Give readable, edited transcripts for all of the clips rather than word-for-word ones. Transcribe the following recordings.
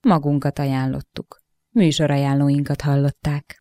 magunkat ajánlottuk. Műsorajánlóinkat hallották.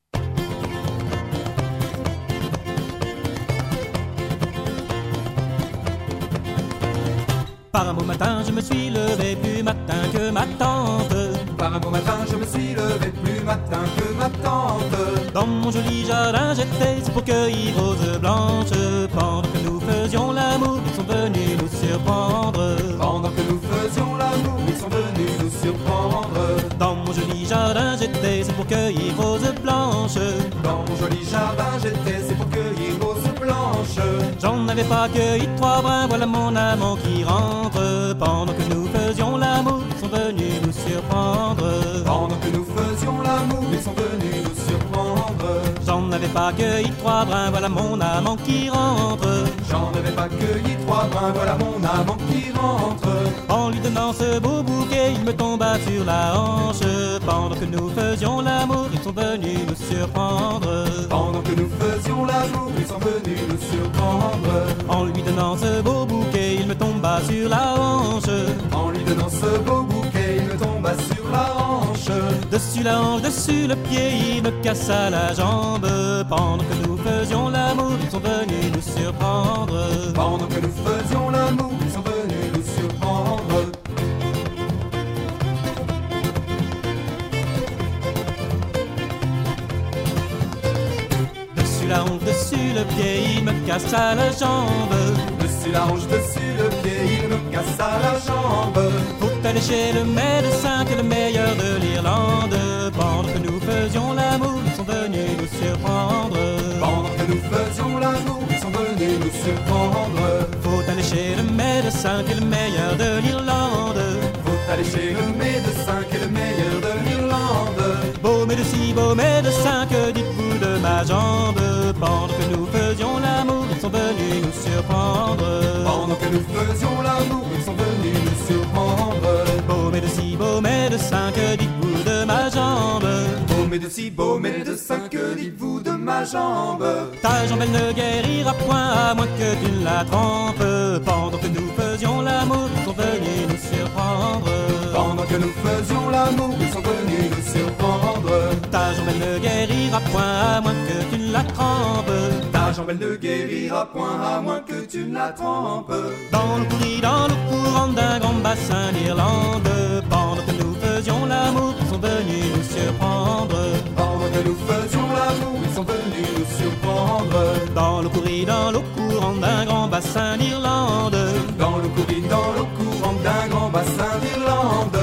Par un beau matin, je me suis levé plus matin que ma tante. Par un beau matin, je me suis levé plus matin que ma tante. Dans mon joli jardin, j'étais pour cueillir roses blanches. Pendant que nous faisions l'amour, ils sont venus nous surprendre. Pendant que nous faisions l'amour, ils sont venus nous surprendre. Dans mon joli jardin, j'étais pour cueillir roses blanches. Dans mon joli jardin, j'étais pour cueillir roses blanches. J'en avais pas cueilli 3 brins, voilà mon amant qui rentre. Pendant que nous faisions l'amour, ils sont venus nous surprendre. Pendant que nous faisions l'amour, ils sont venus nous surprendre. J'en avais pas cueilli 3 brins, voilà mon amant qui rentre. J'en avais pas cueilli 3 brins, voilà mon amant qui rentre. En lui donnant ce beau bouquet, il me tomba sur la hanche. Pendant que nous faisions l'amour, ils sont venus nous surprendre. Pendant que nous faisions l'amour, ils sont venus nous surprendre. En lui donnant ce beau bouquet, il me tomba sur la hanche. En lui donnant ce beau bouquet, il me tomba sur la hanche. Dessus la hanche, dessus le pied, il me cassa la jambe. Pendant que nous faisions l'amour, ils sont venus nous surprendre. Pendant que nous faisions l'amour, ils sont venus nous surprendre. Dessus la hanche, dessus le pied, il me cassa la jambe. Dessus la hanche, dessus le pied, il me cassa la jambe. Faut aller chez le médecin, que le meilleur de l'Irlande. Pendant que nous faisions l'amour, ils sont venus nous surprendre. Pendant que nous faisions l'amour, ils sont venus nous surprendre. Faut aller chez le médecin, qui est le meilleur de l'Irlande. Faut aller chez le médecin, qui est le meilleur de l'Irlande. Beau médecin, que dites-vous de ma jambe? Pendant que nous faisions l'amour, ils sont venus nous surprendre. Pendant que nous faisions l'amour, ils sont venus nous surprendre. Beau médecin, que dites-vous de ma jambe? Beau médecin, que dites-vous de ma jambe? Ta jambe elle ne guérira point à moins que tu la trempes. Pendant que nous faisions l'amour, ils sont venus nous surprendre. Pendant que nous faisions l'amour, ils sont venus nous surprendre. Ta jambe elle ne guérira point à moins que tu la trempes. Ta jambe elle ne guérira point à moins que tu ne la trempes. Dans le courant d'un grand bassin d'Irlande. Pendant que nous faisions l'amour, ils sont venus nous surprendre. Pendant que nous faisions l'amour, ils sont venus nous surprendre. Dans l'eau courant d'un grand bassin d'Irlande. Dans l'eau courant d'un grand bassin d'Irlande.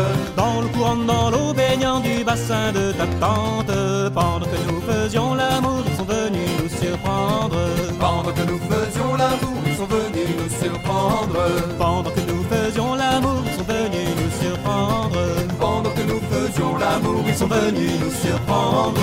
Dans l'eau baignant du bassin de ta tante. Pendant que nous faisions l'amour, ils sont venus nous surprendre. Pendant que nous faisions l'amour, ils sont venus nous surprendre. Pendant que nous faisions l'amour, ils sont venus nous surprendre. Pendant que nous faisions l'amour, ils sont venus nous surprendre.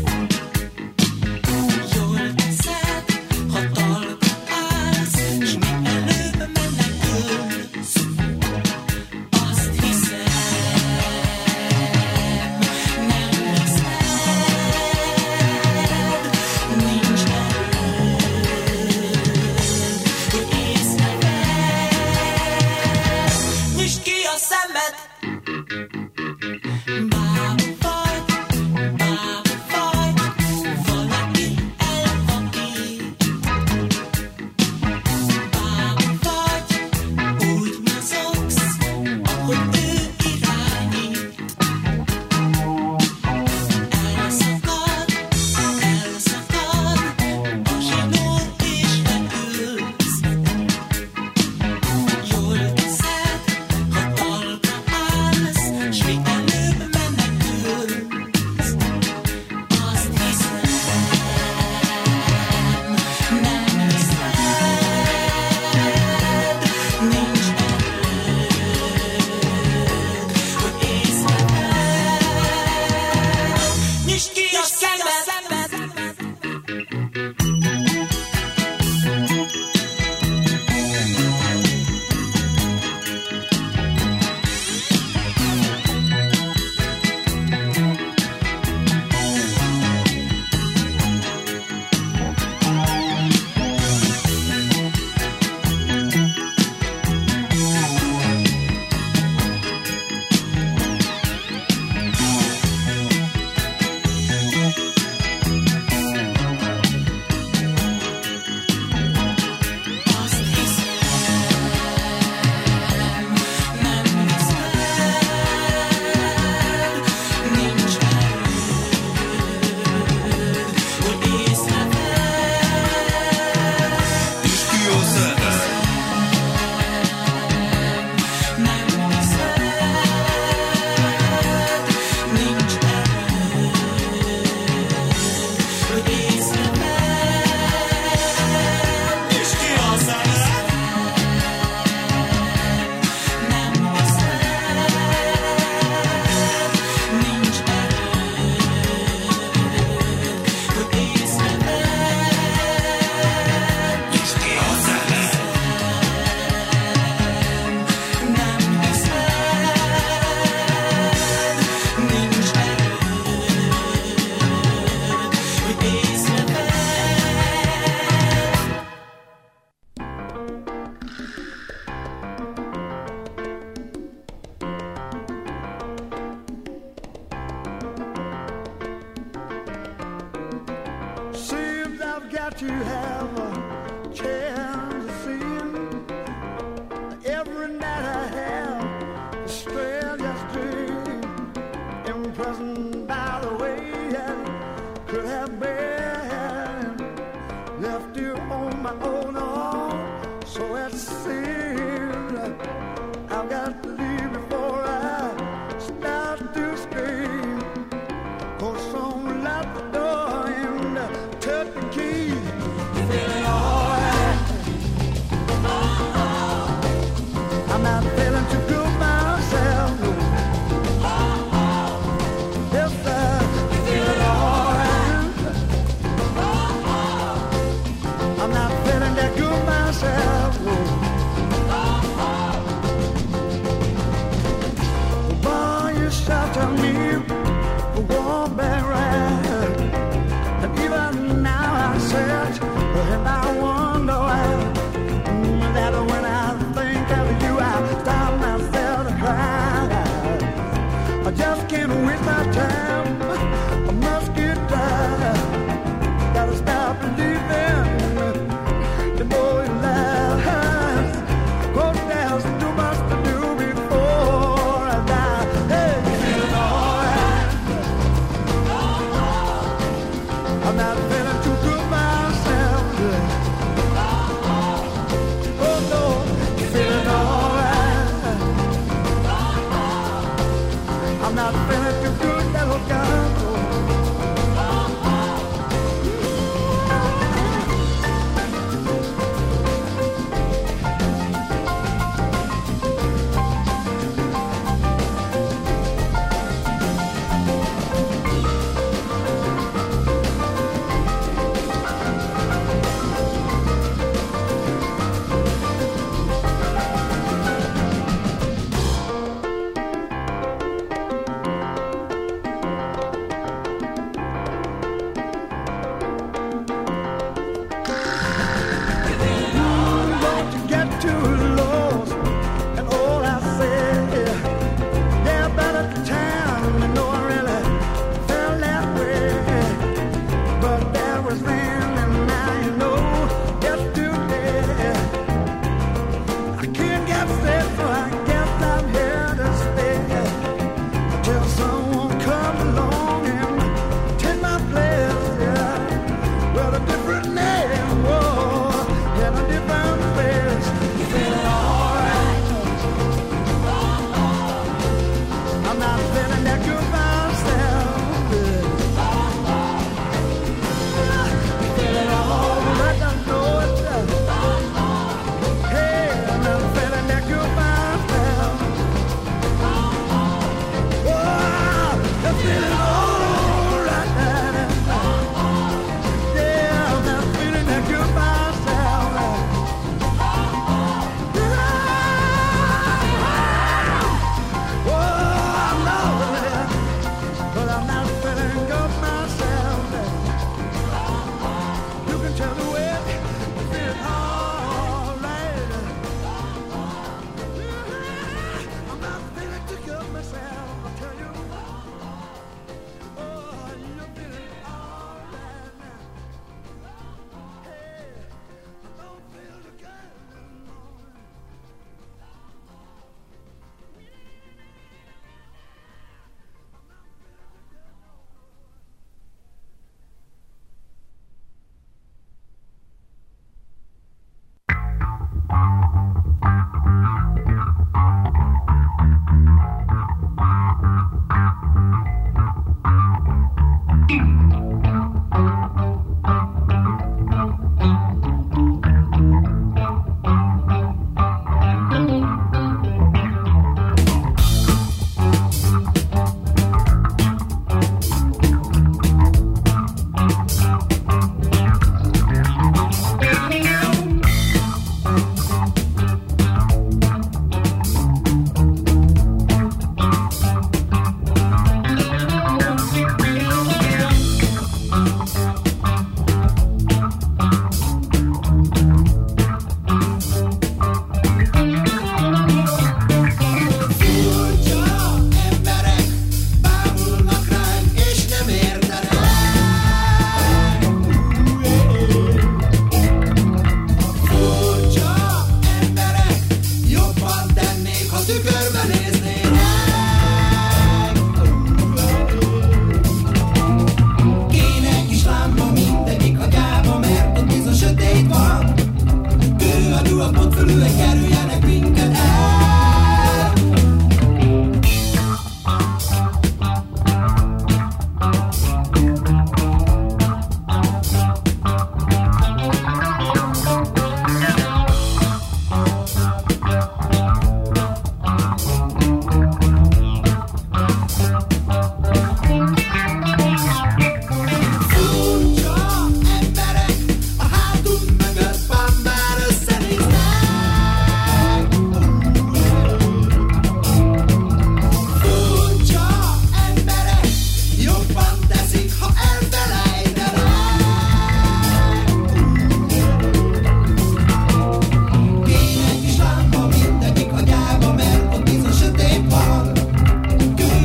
Jól teszed, ha talpálsz, s got to have a chance to see him. Every night I have the strangest dream, imprisoned by the way I could have been left you on my own. So it seems I've got to leave before I start to scream. Go someone lock the door and took the key. Feeling alright. I'm not feeling too good myself. No. Yes, I'm feeling alright. I'm not feeling that good myself. No. Boy, you shelter me for one back ride. And even now I search and I wonder why. That when I think of you, I stop myself to cry. I just can't waste my time. I must get tired. Gotta stop believing the more it lasts. Cause there's too much to do before I die. Hey, feeling alright. I'm not feeling too good myself. Oh no, feeling alright. I'm not feeling too good, little girl. Don't you get too lost and all I say, yeah, about at the time, I know I really felt that way. But that was then and now you know yesterday. I can't get set, so I guess I'm here to stay until someone comes along and take my place, yeah. Well, a different name, whoa, in a different place. Feeling alright. I'm not feeling that good myself. Feeling alright, I know it. Hey, I'm not feeling that good myself. Oh,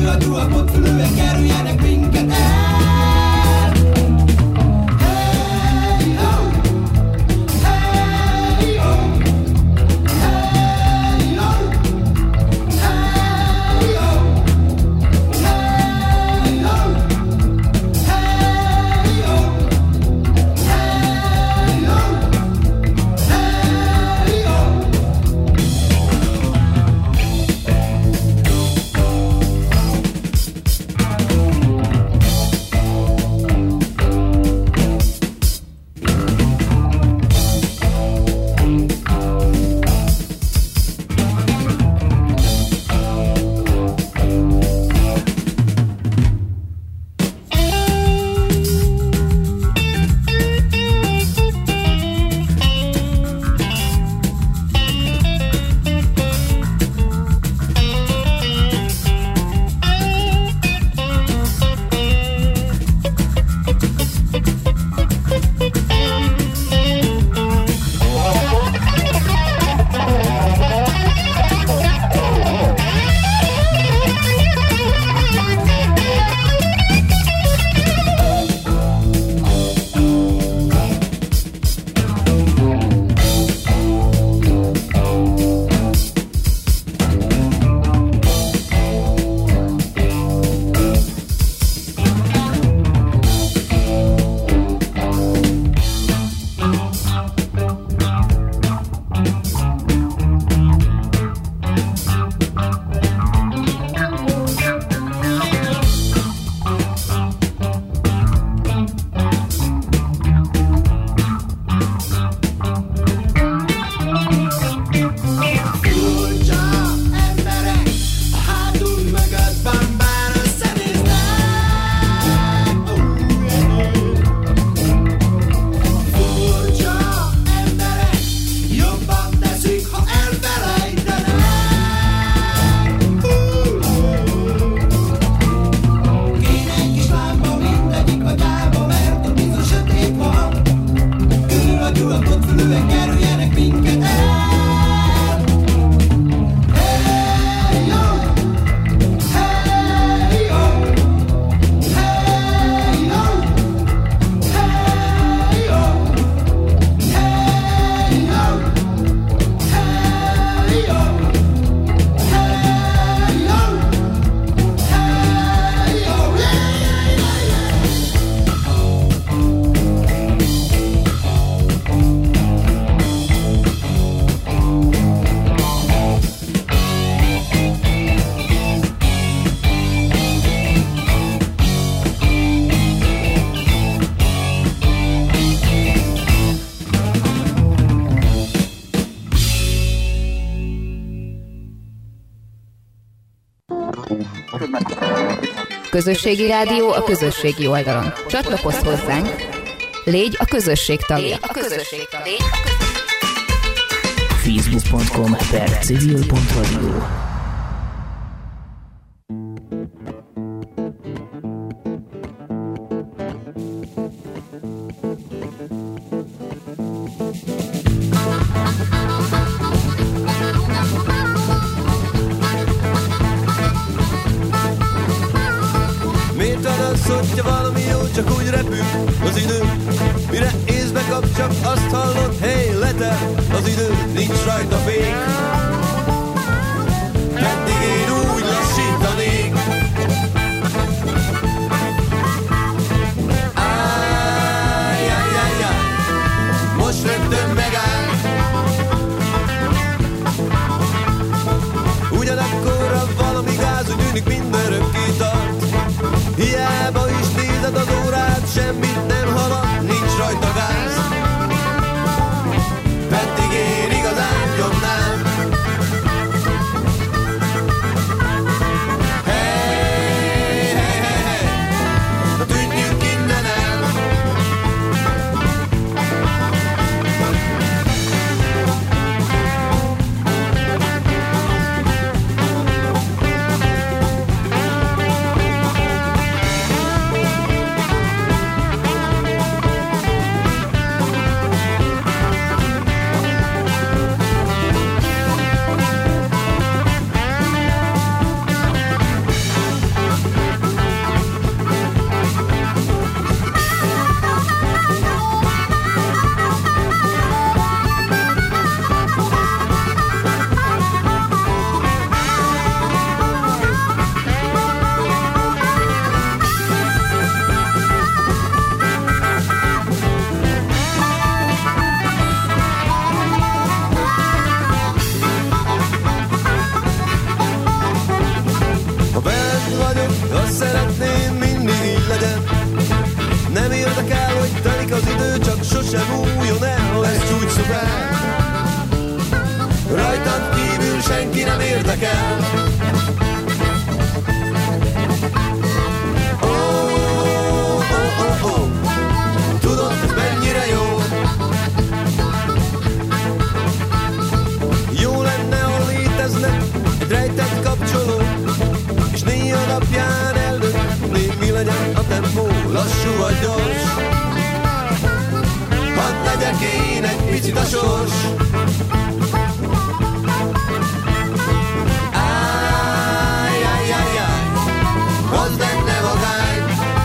Külladúak ott fülően kerüljenek minket el. Közösségi rádió a közösségi oldalon. Csatlakozz hozzánk, légy a közösség tagja. Facebook.com/civil.radio. Hogyha valami jó, csak úgy repül az idő. Mire észbe kap, csak azt hallod, hey, letel az idő, nincs rajta fék. Pedig én úgy lassítanék. Ájjjjjjjjj, most rögtön megáll. Ugyanakkor valami gáz, úgy tűnik mindörökké tart. Hiába is nézed az órát, semmit nem halad, nincs rajta gáz. Pedig én igazán nyomnám. szeretném, mindig így legyen. Nem érdekel, hogy telik az idő, csak sosem újjon el, ez csúcsszobák. Rajtad kívül senki nem érdekel. Tudod, ez mennyire jó. Jó lenne, ha létezne egy rejtett kapcsoló, és néha napján eldöntni, mi legyen a tempó, lassú vagy gyors. Hadd legyek én egy picit a sors. Az lenne vagány.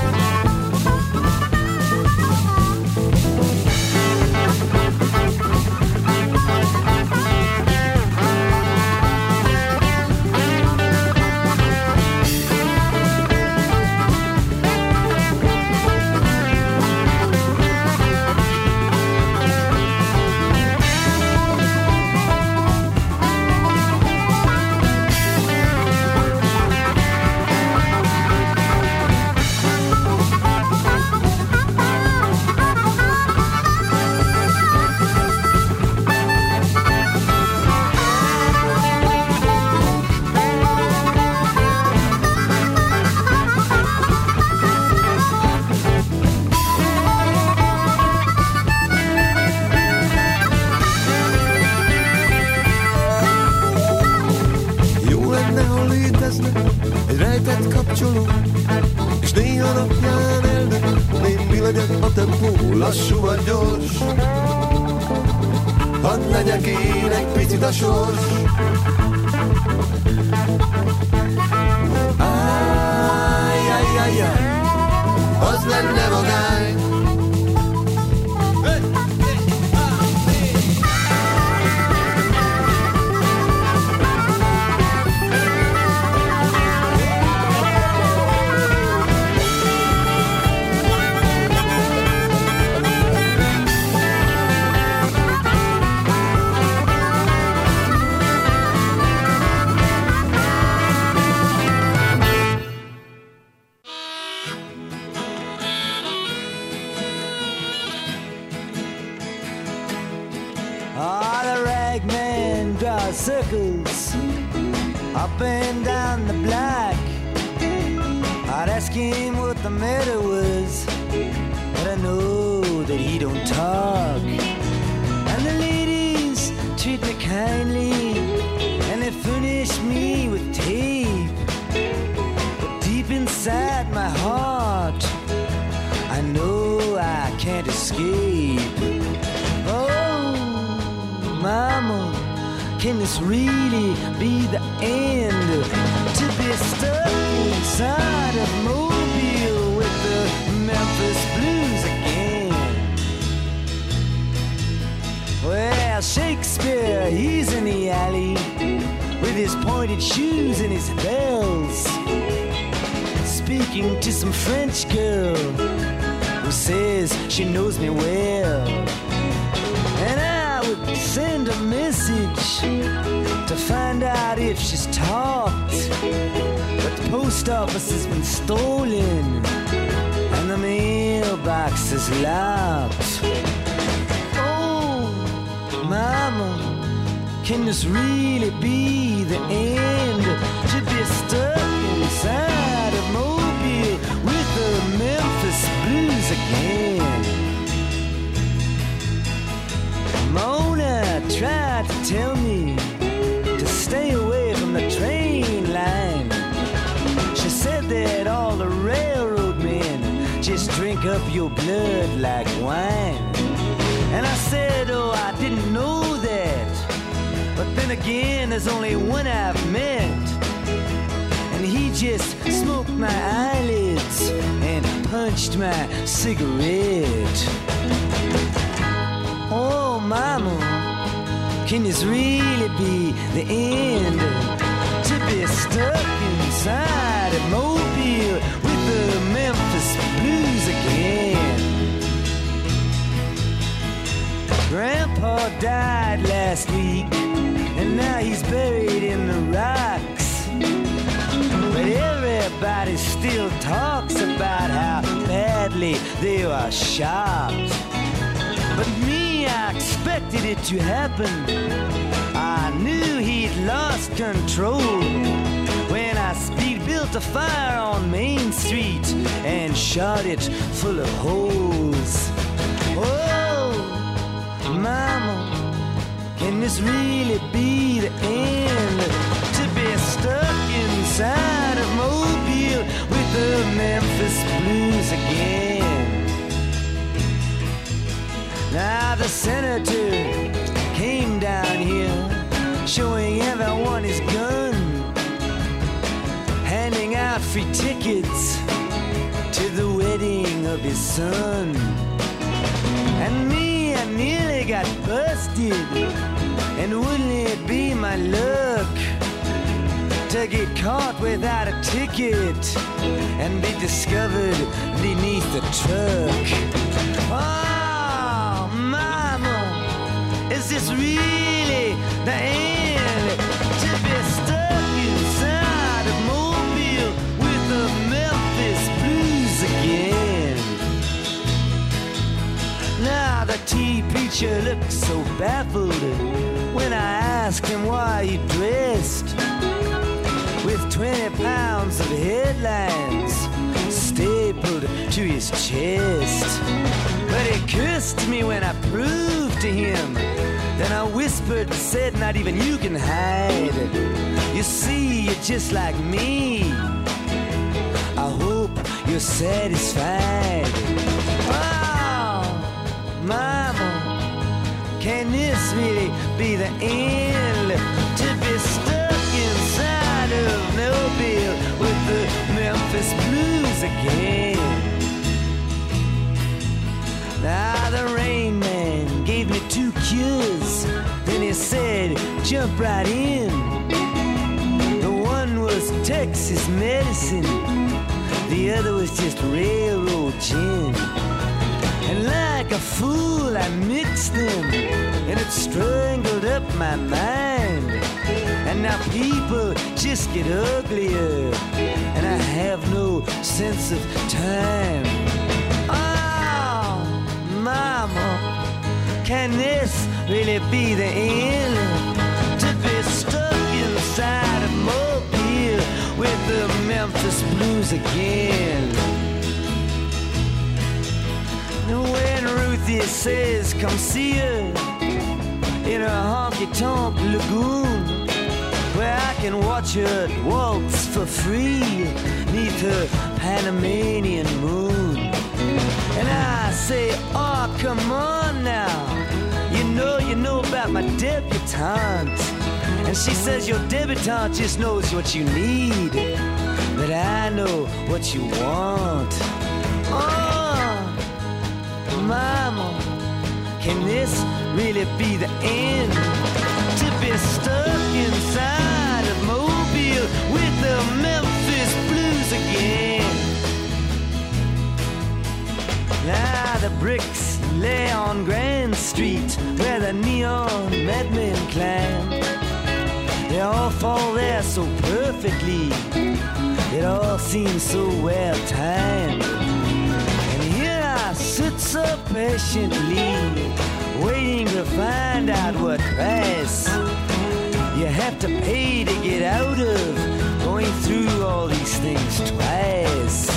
Egy rejtett kapcsoló, és néha napján eldöntném, mi legyen a tempó, lassú vagy gyors. Hadd legyek én egy picit a sors. Áj, az lenne vagány. Circles up and down the block. I'd ask him what the matter was, but I know that he don't talk. And the ladies treat me kindly, and they furnish me with tape. But deep inside my heart, I know I can't escape. Oh, mama, can this really be the end? To be stuck inside of Mobile with the Memphis Blues again. Well, Shakespeare, he's in the alley with his pointed shoes and his bells, speaking to some French girl who says she knows me well. And I would send a message to find out if she's talked, but the post office has been stolen and the mailbox is locked. Oh, mama, can this really be the end? To be stuck inside of Mobile with the Memphis Blues again. Mona tried to tell me to stay away from the train line. She said that all the railroad men just drink up your blood like wine. And I said, oh, I didn't know that. But then again, there's only one I've met, and he just smoked my eyelids and punched my cigarette. Oh, mama, can this really be the end? To be stuck inside of Mobile with the Memphis Blues again. Grandpa died last week, and now he's buried in the rocks. But everybody's still still talks about how badly they were shocked. But me, I expected it to happen. I knew he'd lost control when I speed built a fire on Main Street and shot it full of holes. Oh, mama, can this really be the end? To be stuck inside of Mobile with the Memphis Blues again. Now the senator came down here, showing everyone his gun, handing out free tickets to the wedding of his son. And me, I nearly got busted, and wouldn't it be my luck to get caught without a ticket and be discovered beneath the truck. Oh, mama, is this really the end? To be stuck inside of Mobile with the Memphis Blues again. Now the tea preacher looked so baffled when I asked him why he dressed with 20 pounds of headlines stapled to his chest. But he cursed me when I proved to him. Then I whispered and said, not even you can hide. You see, you're just like me. I hope you're satisfied. Oh, mama, can this really be the end? To be stuck inside of Mobile with the Memphis Blues again. Now the Rain Man gave me 2 cures. Then he said, jump right in. The one was Texas medicine, the other was just railroad gin. And like a fool I mixed them, and it strangled up my mind. And now people just get uglier, and I have no sense of time. Oh, mama, can this really be the end? To be stuck inside of Mobile with the Memphis Blues again. When Ruthie says come see her in her honky-tonk lagoon, where I can watch her waltz for free neath her Panamanian moon. And I say, oh, come on now, you know about my debutante. And she says your debutante just knows what you need, but I know what you want. Oh, mama, can this really be the end? To be stuck inside of Mobile with the Memphis Blues again. Now the bricks lay on Grand Street where the neon madmen climb. They all fall there so perfectly, it all seems so well timed. And here I sit so patiently, waiting to find out what price you have to pay to get out of going through all these things twice.